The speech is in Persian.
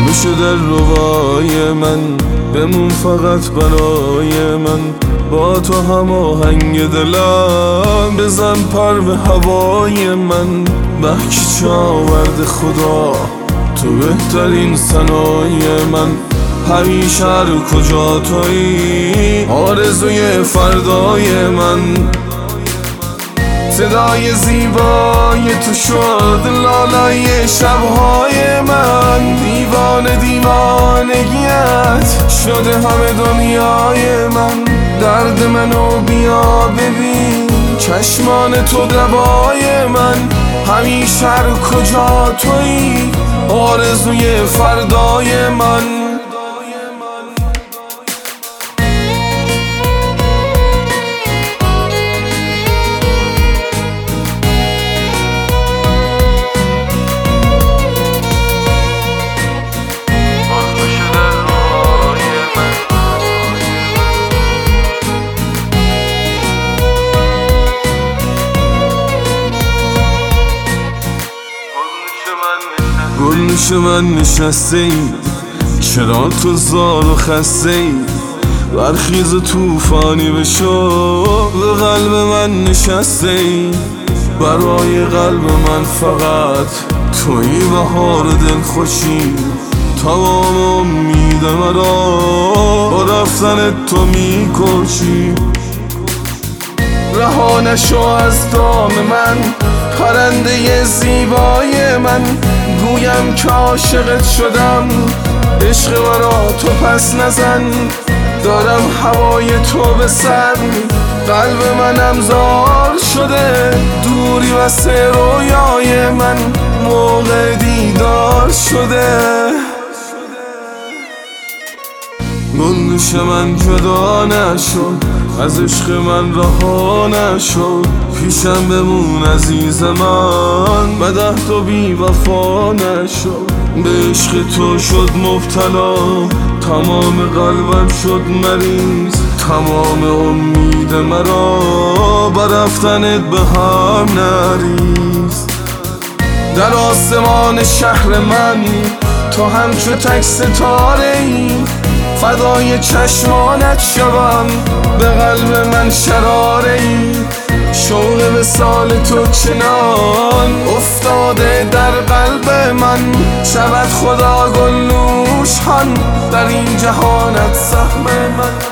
بشو در روای من، بمون فقط برای من. با تو هماهنگ دلم، بزن پر به هوای من. بخش چه آورد خدا، تو بهترین ثنای من. همیشه هر کجا تویی، آرزوی فردای من. صدای زیبای تو شد لالای شبهای من. دیوانه دیوانگیت شده همه دنیای من. درد منو بیا ببین، چشمان تو دوای من. همیشه هر کجا تویی، آرزوی فردای من. گلنوش من نشسته ای، چرا تو زار و خسته ای؟ برخیز توفانی بشو، به قلب من نشسته ای. برای قلب من فقط توی بهار دل خوشی. تمام امید مرا با رفتن تو میکشی. رها نشو از دام من، پرنده زیبای من. گویم که عاشقت شدم، عشق مرا تو پس نزن. دارم هوای تو به سر، قلب منم زار شده. دوری واسه رویای من، موقع دیدار شده. گلنوش من جدا نشو، از عشق من رها نشو. پیشم بمون عزیز من، بده تو بی وفا نشو. به عشق تو شد مبتلا، تمام قلبم شد مریض. تمام امید مرا بر رفتنت به هم نریز. در آسمان شهر من تو همچو تک ستاره ای. فدای چشمانت شوم، به قلب من شراره ای. شوق وصال تو چنان افتاده در قلب من. شود خدا گلنوش هم در این جهانت سهم من.